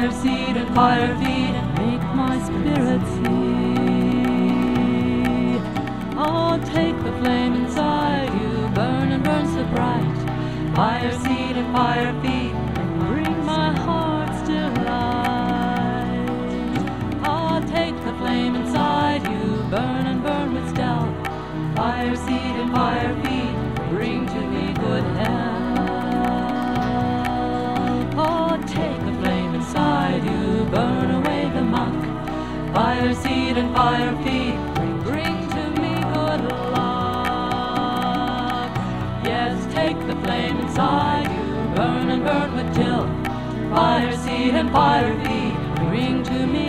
Fire seed and fire feed, make my spirit see. Oh, take the flame inside you, burn and burn so bright. Fire seed and fire feed, bring my heart still light. Oh, take the flame inside you, burn and burn with stealth. Fire seed and fire feed, bring to me good health. Oh, take the flame inside you, burn away the muck. Fire seed and fire feed, bring to me good luck. Yes, take the flame inside you, burn and burn with chill. Fire seed and fire feed, bring to me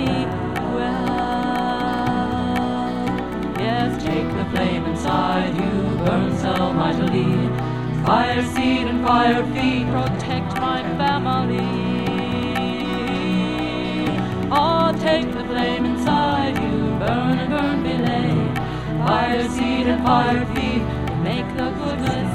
well. Yes, take the flame inside you, burn so mightily. Fire seed and fire feed, protect my family. Oh, take the flame inside you, burn and burn belay. Fire seed and fire feed, make the goodness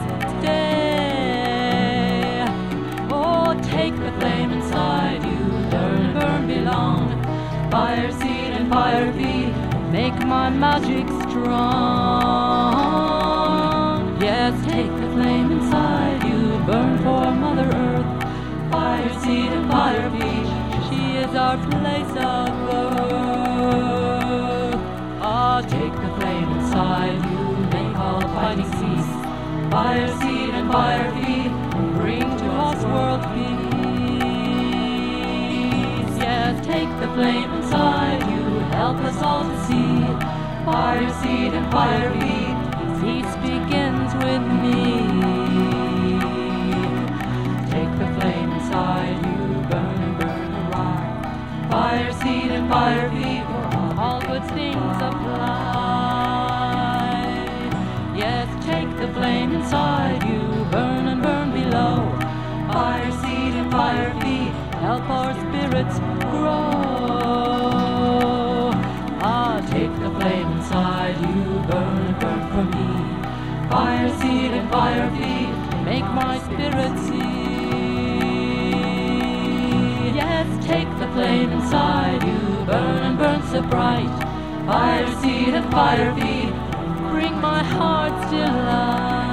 stay. Oh, take the flame inside you, burn and burn belong. Fire seed and fire feed, make my magic strong. Yes, take the flame inside you, burn for Mother Earth. Fire seed and fire feed, she is our place of birth. Ah, take the flame inside you, make all fighting cease. Fire seed and fire feed, bring to us world peace. Yes, take the flame inside you, help us all to see. Fire seed and fire feed, peace begins with me. Take the flame inside you, burn and burn alive. Fire seed and fire feed, all good things apply. Yes, take the flame inside you, burn and burn below. Fire seed and fire feed, help our spirits grow. Ah, take the flame inside you, burn and burn for me. Fire seed and fire feed, make my spirit see. Yes, take the flame inside you, burn and burn so bright. Fire seed and fire feed, bring my heart still light.